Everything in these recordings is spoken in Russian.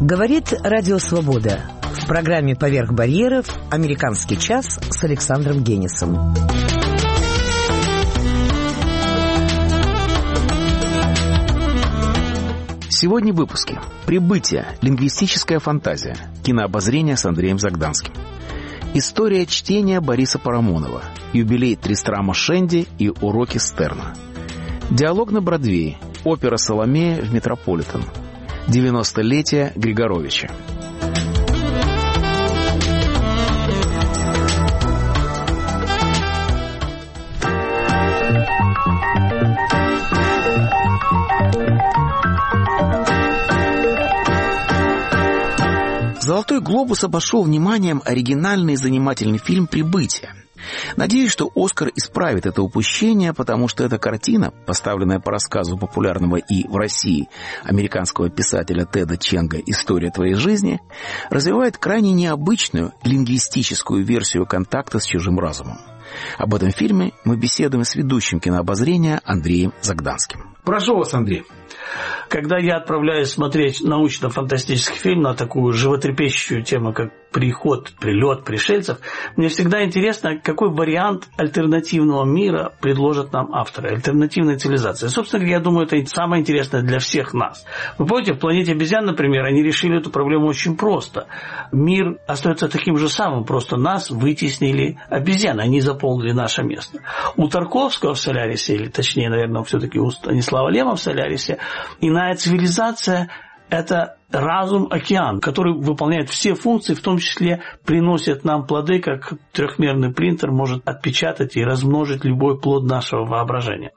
Говорит Радио Свобода. В программе «Поверх барьеров» «Американский час» с Александром Генисом. Сегодня в выпуске. Прибытие. Лингвистическая фантазия. Кинообозрение с Андреем Загданским. История чтения Бориса Парамонова. Юбилей Тристрама Шенди и уроки Стерна. Диалог на Бродвее. Опера «Соломея» в Метрополитен. 90-летие Григоровича. «Золотой глобус» обошел вниманием оригинальный и занимательный фильм «Прибытие». Надеюсь, что «Оскар» исправит это упущение, потому что эта картина, поставленная по рассказу популярного и в России американского писателя Теда Ченга «История твоей жизни», развивает крайне необычную лингвистическую версию контакта с чужим разумом. Об этом фильме мы беседуем с ведущим кинообозрения Андреем Загданским. Прошу вас, Андрей. Когда я отправляюсь смотреть научно-фантастический фильм на такую животрепещущую тему, как прилет пришельцев, мне всегда интересно, какой вариант альтернативного мира предложат нам авторы, альтернативной цивилизации. Собственно говоря, я думаю, это самое интересное для всех нас. Вы помните, в «Планете обезьян», например, они решили эту проблему очень просто. Мир остается таким же самым, просто нас вытеснили обезьяны, они заполнили наше место. У Тарковского в «Солярисе», или точнее, наверное, все-таки у Станислава Лема в «Солярисе», иная цивилизация – это разум-океан, который выполняет все функции, в том числе приносит нам плоды, как трехмерный принтер может отпечатать и размножить любой плод нашего воображения.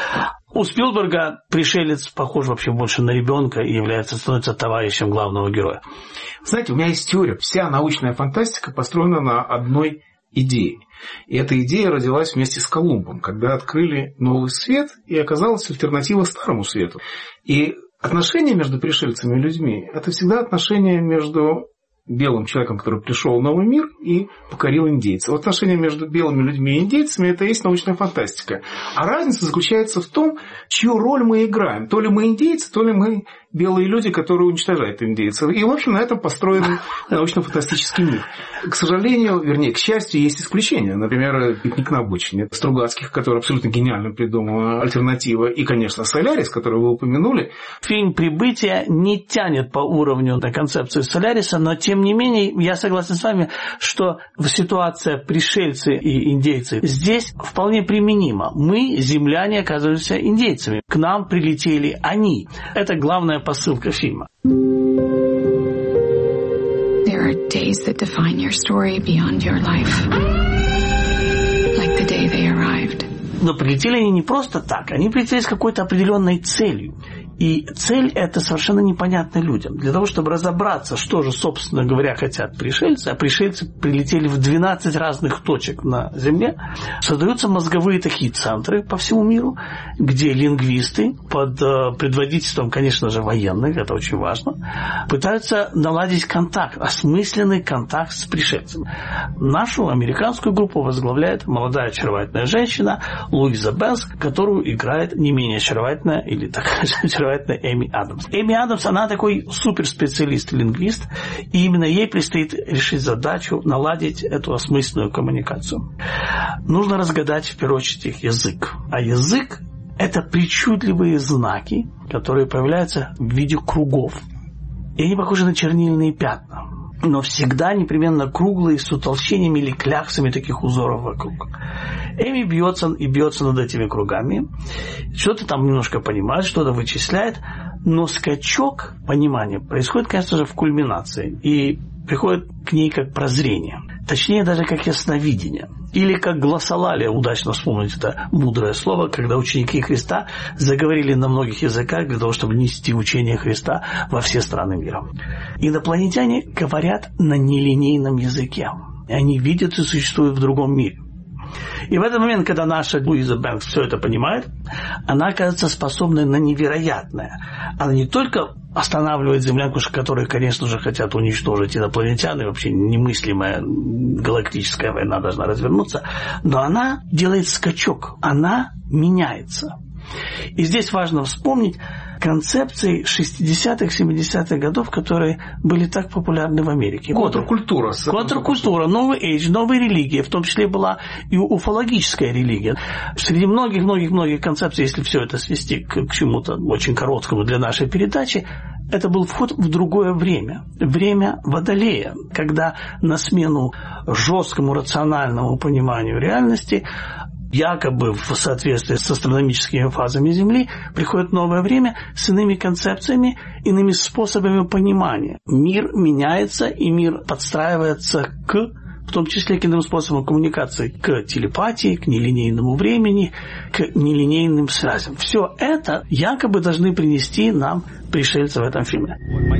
У Спилберга пришелец похож вообще больше на ребенка и становится товарищем главного героя. Знаете, у меня есть теория. Вся научная фантастика построена на одной идее. И эта идея родилась вместе с Колумбом, когда открыли новый свет, и оказалась альтернатива старому свету. И отношения между пришельцами и людьми – это всегда отношения между белым человеком, который пришел в новый мир и покорил индейцев. Отношения между белыми людьми и индейцами – это и есть научная фантастика. А разница заключается в том, чью роль мы играем. То ли мы индейцы, то ли мы белые люди, которые уничтожают индейцев. И, в общем, на этом построен научно-фантастический мир. К сожалению, вернее, к счастью, есть исключения. Например, «Пикник на обочине» Стругацких, который абсолютно гениально придумал альтернатива. И, конечно, «Солярис», который вы упомянули. Фильм «Прибытие» не тянет по уровню на концепцию «Соляриса», но, тем не менее, я согласен с вами, что ситуация пришельцы и индейцы здесь вполне применима. Мы, земляне, оказываемся индейцами. К нам прилетели они. Это главная посылка фильма. There are days that define your story beyond your life. Like the day they arrived. Но прилетели они не просто так, они прилетели с какой-то определенной целью. И цель эта совершенно непонятна людям. Для того, чтобы разобраться, что же, собственно говоря, хотят пришельцы, а пришельцы прилетели в 12 разных точек на Земле, создаются мозговые такие центры по всему миру, где лингвисты под предводительством, конечно же, военных, это очень важно, пытаются наладить контакт, осмысленный контакт с пришельцами. Нашу американскую группу возглавляет молодая очаровательная женщина Луиза Бенс, которую играет не менее очаровательная или такая же очаровательная Эми Адамс. Эми Адамс, она такой суперспециалист-лингвист, и именно ей предстоит решить задачу наладить эту осмысленную коммуникацию. Нужно разгадать, в первую очередь, их язык. А язык – это причудливые знаки, которые появляются в виде кругов. И они похожи на чернильные пятна, но всегда непременно круглые, с утолщениями или кляксами таких узоров вокруг. Эми бьется над этими кругами, что-то там немножко понимает, что-то вычисляет, но скачок понимания происходит, конечно же, в кульминации и приходит к ней как прозрение. Точнее, даже как ясновидение. Или как глоссолалия, удачно вспомнить это мудрое слово, когда ученики Христа заговорили на многих языках для того, чтобы нести учение Христа во все страны мира. Инопланетяне говорят на нелинейном языке. Они видят и существуют в другом мире. И в этот момент, когда наша Луиза Бэнкс все это понимает, она оказывается способной на невероятное. Она не только останавливает землянку, которые, конечно же, хотят уничтожить инопланетян, и вообще немыслимая галактическая война должна развернуться, но она делает скачок, она меняется. И здесь важно вспомнить концепции 60-х, 70-х годов, которые были так популярны в Америке. Контркультура. Контркультура, новый эйдж, новая религия, в том числе была и уфологическая религия. Среди многих концепций, если все это свести к чему-то очень короткому для нашей передачи, это был вход в другое время. Время Водолея, когда на смену жесткому рациональному пониманию реальности, якобы в соответствии с астрономическими фазами Земли, приходит новое время с иными концепциями, иными способами понимания. Мир меняется, и мир подстраивается в том числе к иным способам коммуникации, к телепатии, к нелинейному времени, к нелинейным связям. Все это якобы должны принести нам пришельцы в этом фильме.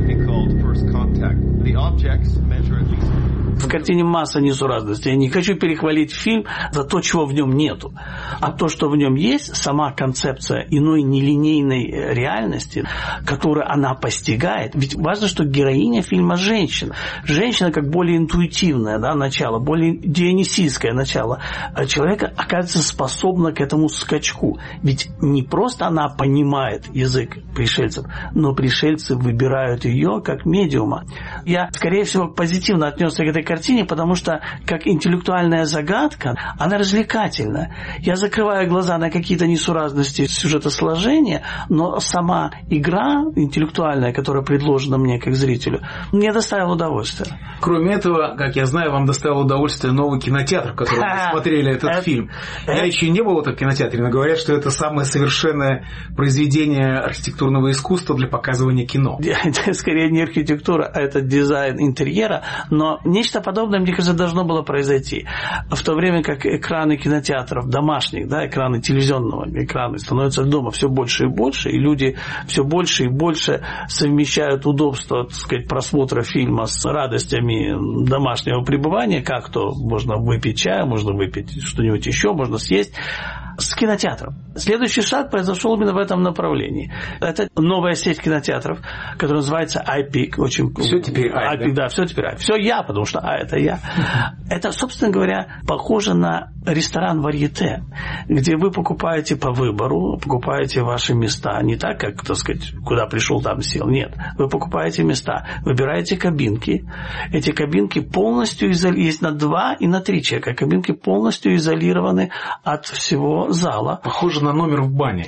В картине масса несуразностей. Я не хочу перехвалить фильм за то, чего в нем нету. А то, что в нем есть, сама концепция иной нелинейной реальности, которую она постигает. Ведь важно, что героиня фильма женщина. Женщина как более интуитивное начало, более дионисийское начало человека оказывается способна к этому скачку. Ведь не просто она понимает язык пришельцев, но пришельцы выбирают ее как медиума. Я, скорее всего, позитивно отнесся к этой картине, потому что как интеллектуальная загадка, она развлекательна. Я закрываю глаза на какие-то несуразности сюжетосложения, но сама игра интеллектуальная, которая предложена мне как зрителю, мне доставила удовольствие. Кроме этого, как я знаю, вам доставило удовольствие новый кинотеатр, в котором вы смотрели этот фильм. Я еще не был в этом кинотеатре, но говорят, что это самое совершенное произведение архитектурного искусства для показывания кино. Скорее не архитектура, а это дизайн интерьера, но нечто подобное, мне кажется, должно было произойти. В то время как экраны кинотеатров домашних, экраны телевизионного экрана становятся дома все больше и больше, и люди все больше и больше совмещают удобство, так сказать, просмотра фильма с радостями домашнего пребывания, как то можно выпить чай, можно выпить что-нибудь еще, можно съесть. С кинотеатром. Следующий шаг произошел именно в этом направлении. Это новая сеть кинотеатров, которая называется iPic. Все теперь iPic. Да, все теперь iPic. Все я, потому что это я. Это, собственно говоря, похоже на ресторан варьете, где вы покупаете по выбору, покупаете ваши места. Не так, как, так сказать, куда пришел, там сел. Нет. Вы покупаете места, выбираете кабинки. Эти кабинки полностью есть на 2 и на 3 человека. Кабинки полностью изолированы от всего зала. Похоже на номер в бане.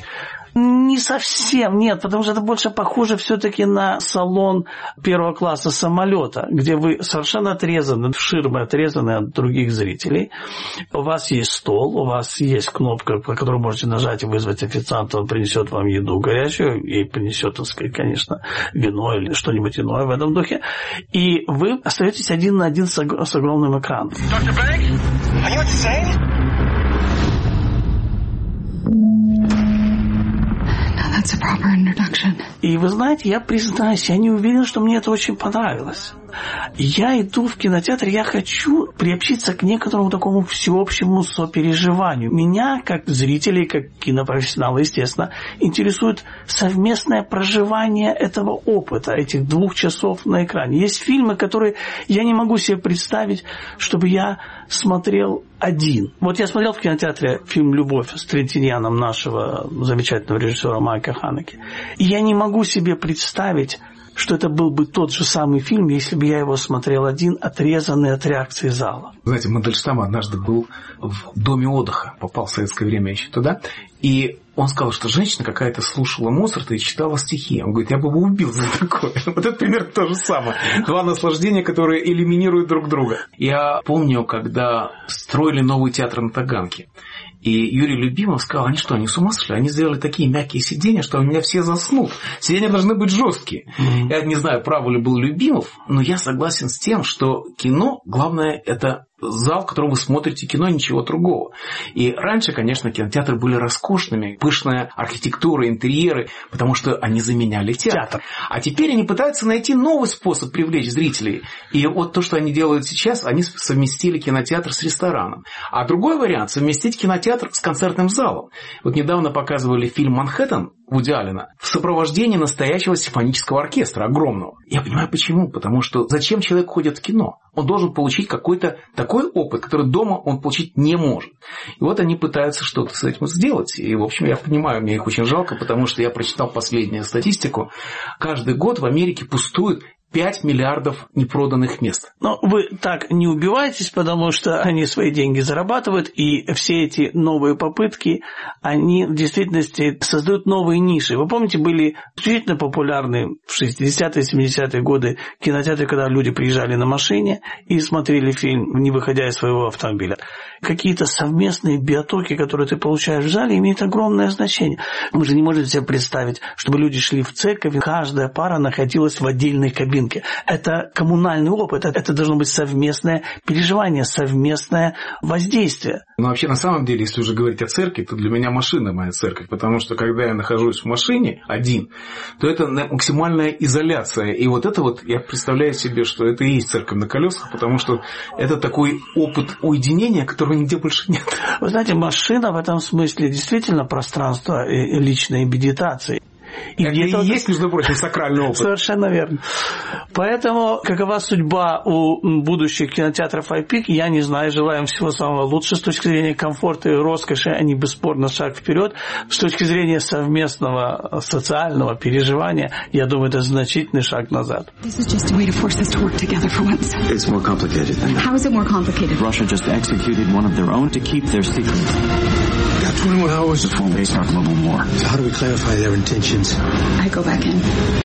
Не совсем, нет, потому что это больше похоже все-таки на салон первого класса самолета, где вы совершенно отрезаны, ширмы отрезаны от других зрителей. У вас есть стол, у вас есть кнопка, по которой можете нажать и вызвать официанта, он принесет вам еду горячую и принесет, так сказать, конечно, вино или что-нибудь иное в этом духе. И вы остаетесь один на один с огромным экраном. Dr. Bank, are you insane? That's a proper introduction. И вы знаете, я признаюсь, я не уверен, что мне это очень понравилось. Я иду в кинотеатр, я хочу приобщиться к некоторому такому всеобщему сопереживанию. Меня, как зрителей, как кинопрофессионала, естественно, интересует совместное проживание этого опыта, этих 2 часов на экране. Есть фильмы, которые я не могу себе представить, чтобы я смотрел один. Вот я смотрел в кинотеатре фильм «Любовь» с Трентиньяном нашего замечательного режиссера Майка Ханеке. И я не могу себе представить, что это был бы тот же самый фильм, если бы я его смотрел один, отрезанный от реакции зала. Знаете, Мандельштам однажды был в доме отдыха, попал в советское время еще туда, и он сказал, что женщина какая-то слушала Моцарта и читала стихи. Он говорит, я бы его убил за такое. Вот это примерно то же самое. 2 наслаждения, которые элиминируют друг друга. Я помню, когда строили новый театр на Таганке, и Юрий Любимов сказал, они что, они с ума сошли? Они сделали такие мягкие сиденья, что у меня все заснут. Сиденья должны быть жесткие. Я не знаю, прав ли был Любимов, но я согласен с тем, что кино, главное, это зал, в котором вы смотрите кино, ничего другого. И раньше, конечно, кинотеатры были роскошными, пышная архитектура, интерьеры, потому что они заменяли театр. А теперь они пытаются найти новый способ привлечь зрителей. И вот то, что они делают сейчас, они совместили кинотеатр с рестораном. А другой вариант – совместить кинотеатр с концертным залом. Вот недавно показывали фильм «Манхэттен» Вуди Аллена в сопровождении настоящего симфонического оркестра, огромного. Я понимаю, почему. Потому что зачем человек ходит в кино? Он должен получить какой-то такой опыт, который дома он получить не может. И вот они пытаются что-то с этим сделать. И, в общем, я понимаю, мне их очень жалко, потому что я прочитал последнюю статистику. Каждый год в Америке пустует 5 миллиардов непроданных мест. Но вы так не убивайтесь, потому что они свои деньги зарабатывают, и все эти новые попытки, они в действительности создают новые ниши. Вы помните, были исключительно популярны в 60-е, 70-е годы кинотеатры, когда люди приезжали на машине и смотрели фильм, не выходя из своего автомобиля. Какие-то совместные биотоки, которые ты получаешь в зале, имеют огромное значение. Мы же не можем себе представить, чтобы люди шли в церковь, и каждая пара находилась в отдельной кабине. Это коммунальный опыт, это должно быть совместное переживание, совместное воздействие. Но вообще, на самом деле, если уже говорить о церкви, то для меня машина моя церковь, потому что, когда я нахожусь в машине один, то это максимальная изоляция. И вот это вот, я представляю себе, что это и есть церковь на колесах, потому что это такой опыт уединения, которого нигде больше нет. Вы знаете, машина в этом смысле действительно пространство личной медитации. И где-то есть, между прочим, сакральный опыт. Совершенно верно. Поэтому, какова судьба у будущих кинотеатров iPic, я не знаю. Желаем всего самого лучшего. С точки зрения комфорта и роскоши, они бесспорно шаг вперед. С точки зрения совместного социального переживания, я думаю, это значительный шаг назад. It's more complicated than that. How is it more complicated? Russia just executed one of their own to keep their secrets. We got 21 hours. It's a full-based global war. So how do we clarify their intentions? I go back in.